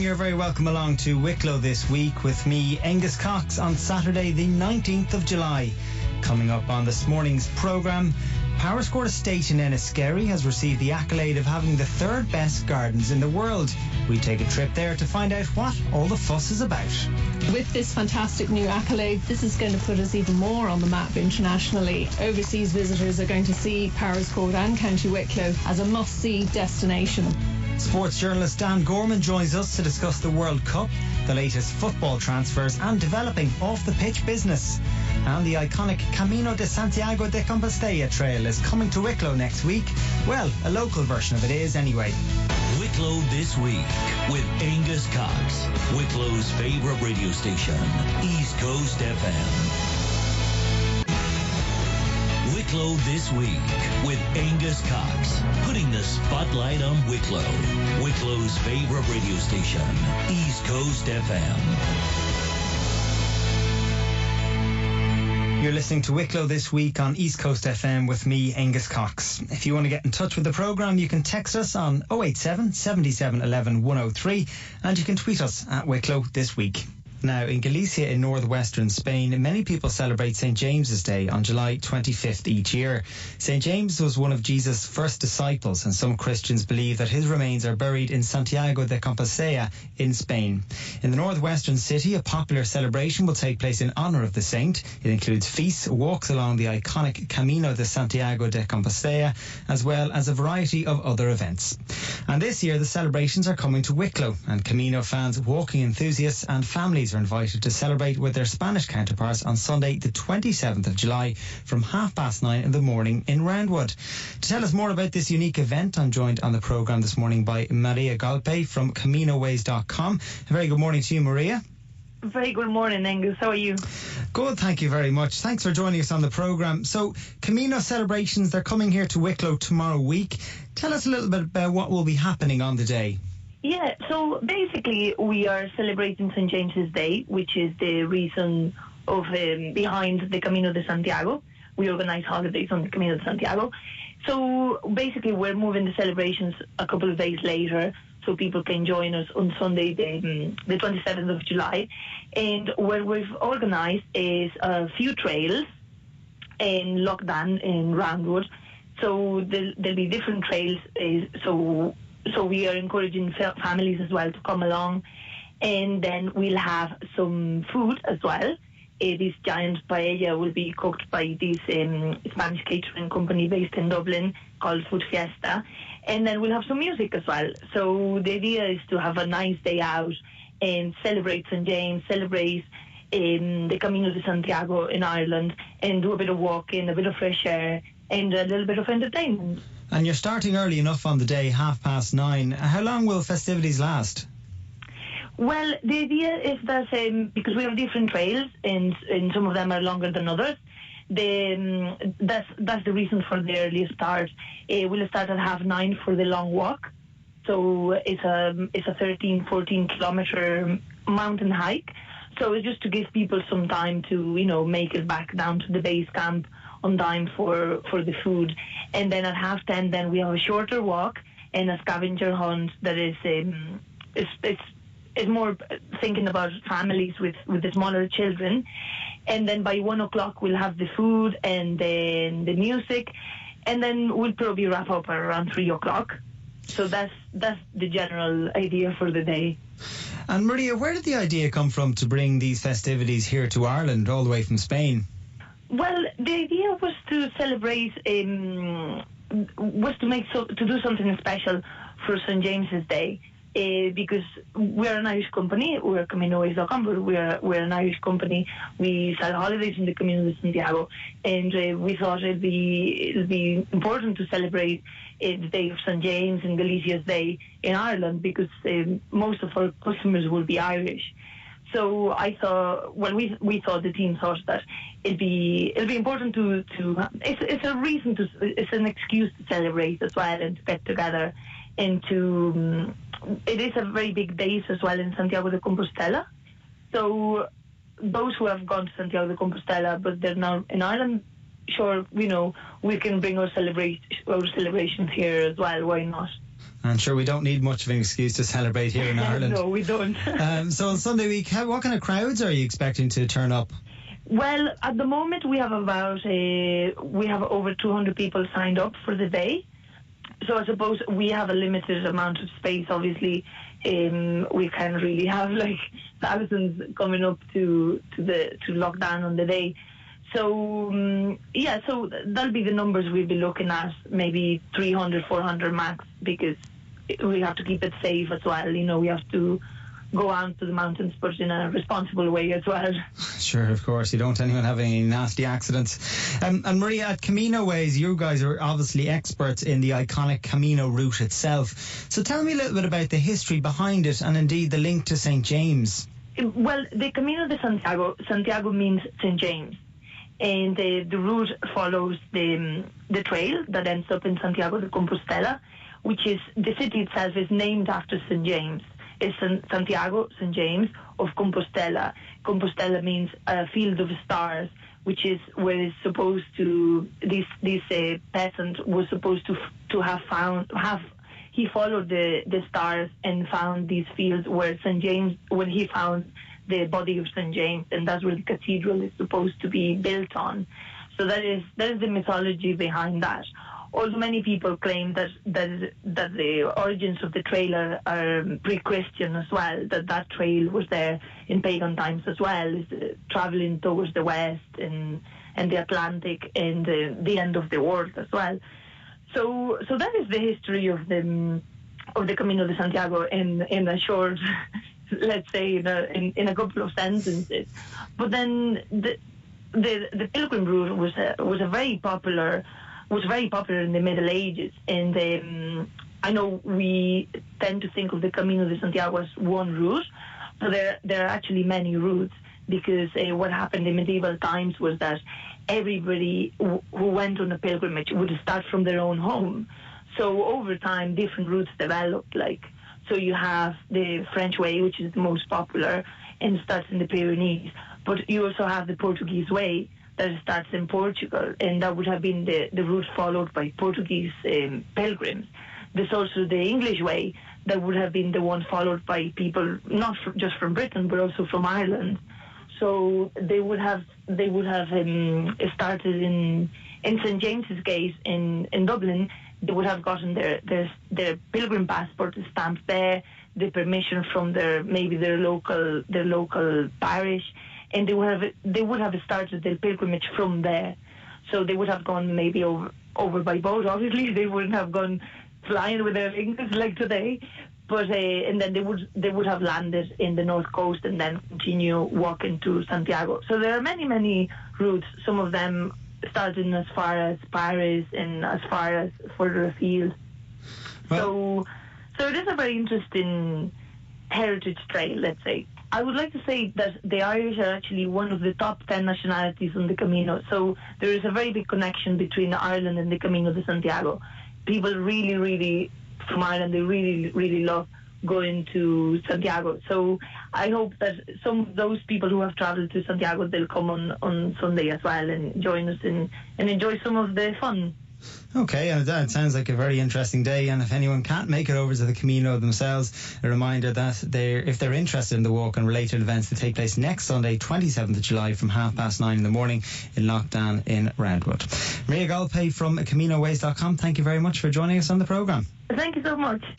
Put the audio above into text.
You're very welcome along to Wicklow this week with me, Angus Cox, on Saturday the 19th of July. Coming up on this morning's programme, Powerscourt Estate in Enniskerry has received the accolade of having the third best gardens in the world. We take a trip there to find out what all the fuss is about. With this fantastic new accolade, this is going to put us even more on the map internationally. Overseas visitors are going to see Powerscourt and County Wicklow as a must-see destination. Sports journalist Dan Gorman joins us to discuss the World Cup, the latest football transfers and developing off-the-pitch business. And the iconic Camino de Santiago de Compostela trail is coming to Wicklow next week. Well, a local version of it is anyway. Wicklow This Week with Angus Cox, Wicklow's favourite radio station, East Coast FM. Wicklow This Week with Angus Cox, putting the spotlight on Wicklow, Wicklow's favourite radio station, East Coast FM. You're listening to Wicklow This Week on East Coast FM with me, Angus Cox. If you want to get in touch with the programme, you can text us on 087 77 11 103 and you can tweet us at Wicklow This Week. Now, in Galicia in northwestern Spain, many people celebrate St. James's Day on July 25th each year. St. James was one of Jesus' first disciples, and some Christians believe that his remains are buried in Santiago de Compostela in Spain. In the northwestern city, a popular celebration will take place in honour of the saint. It includes feasts, walks along the iconic Camino de Santiago de Compostela, as well as a variety of other events. And this year, the celebrations are coming to Wicklow, and Camino fans, walking enthusiasts and families are invited to celebrate with their Spanish counterparts on Sunday the 27th of July from 9:30 in the morning in Roundwood. To tell us more about this unique event, I'm joined on the programme this morning by Maria Golpe from CaminoWays.com. A very good morning to you, Maria. Very good morning, Angus. How are you? Good, thank you very much. Thanks for joining us on the programme. So, Camino celebrations, they're coming here to Wicklow tomorrow week. Tell us a little bit about what will be happening on the day. Yeah, so basically we are celebrating St. James's Day, which is the reason of behind the Camino de Santiago. We organise holidays on the Camino de Santiago. So basically we're moving the celebrations a couple of days later so people can join us on Sunday, the 27th of July. And what we've organised is a few trails in Lockdown in Roundwood. So there'll be different trails, so we are encouraging families as well to come along. And then we'll have some food as well. This giant paella will be cooked by this Spanish catering company based in Dublin called Food Fiesta. And then we'll have some music as well. So the idea is to have a nice day out and celebrate St. James, celebrate the Camino de Santiago in Ireland, and do a bit of walking, a bit of fresh air, and a little bit of entertainment. And you're starting early enough on the day, 9:30. How long will festivities last? Well, the idea is that because we have different trails and some of them are longer than others, that's the reason for the early start. We'll start at 9:30 for the long walk. So it's a 13-14 kilometre mountain hike. So it's just to give people some time to, make it back down to the base camp on time for the food. And then at 10:30, then we have a shorter walk and a scavenger hunt that is it's more thinking about families with the smaller children. And then by 1:00 we'll have the food and then the music, and then we'll probably wrap up around 3:00. So that's the general idea for the day. And Maria, where did the idea come from to bring these festivities here to Ireland, all the way from Spain? Well, the idea was to celebrate, to do something special for St. James's Day, because we're an Irish company. We're CaminoWays.com, but we're an Irish company. We sell holidays in the Camino de Santiago, and we thought it'd be important to celebrate the Day of St. James and Galicia's Day in Ireland, because most of our customers will be Irish. So I thought, we thought, the team thought that it'd be important to it's a reason to, it's an excuse to celebrate as well and to get together, and to it is a very big base as well in Santiago de Compostela. So those who have gone to Santiago de Compostela but they're now in Ireland, sure, we can bring our celebrations here as well. Why not? And sure, we don't need much of an excuse to celebrate here in Ireland. No, we don't. So on Sunday week, what kind of crowds are you expecting to turn up? Well, at the moment we have over 200 people signed up for the day. So I suppose we have a limited amount of space. Obviously, we can't really have like thousands coming up to lock down on the day. So so that'll be the numbers we'll be looking at. Maybe 300, 400 max, because we have to keep it safe as well. You know, we have to go out to the mountains, but in a responsible way as well. Sure, of course. You don't want anyone having any nasty accidents. And Maria, at Camino Ways, you guys are obviously experts in the iconic Camino route itself. So tell me a little bit about the history behind it, and indeed the link to St. James. Well, the Camino de Santiago means St. James. And the route follows the trail that ends up in Santiago de Compostela, which is, the city itself is named after St. James. It's Santiago, St. James of Compostela. Compostela means a field of stars, which is where it's supposed to, this peasant was supposed to have he followed the stars and found these fields where St. James, when he found the body of St. James, and that's where the cathedral is supposed to be built on. So that is the mythology behind that. Although many people claim that the origins of the trail are pre-Christian as well, that trail was there in pagan times as well, traveling towards the west and the Atlantic and the end of the world as well. So that is the history of the Camino de Santiago in a short, let's say in a couple of sentences. But then the pilgrim route was very popular in the Middle Ages, and I know we tend to think of the Camino de Santiago as one route, but there are actually many routes, because what happened in medieval times was that everybody who went on a pilgrimage would start from their own home. So over time, different routes developed. So you have the French way, which is the most popular, and starts in the Pyrenees. But you also have the Portuguese way, that starts in Portugal, and that would have been the route followed by Portuguese pilgrims. There's also the English way, that would have been the one followed by people not just from Britain, but also from Ireland. So they would have started in St. James's Gate in Dublin. They would have gotten their pilgrim passport stamped there, the permission from their local parish, and they would have started their pilgrimage from there. So they would have gone maybe over by boat. Obviously, they wouldn't have gone flying with their wings like today. But and then they would have landed in the north coast and then continue walking to Santiago. So there are many routes. Some of them starting as far as Paris and as far as further afield. Well, so it is a very interesting heritage trail, let's say. I would like to say that the Irish are actually one of the top 10 nationalities on the Camino. So there is a very big connection between Ireland and the Camino de Santiago. People really from Ireland, they really love going to Santiago. So I hope that some of those people who have travelled to Santiago, they'll come on Sunday as well and join us and enjoy some of the fun. Okay, and that sounds like a very interesting day. And if anyone can't make it over to the Camino themselves, a reminder that if they're interested in the walk and related events that take place next Sunday, 27th of July from 9:30 in the morning in Lockdown in Roundwood. Maria Galpay from CaminoWays.com, thank you very much for joining us on the programme. Thank you so much.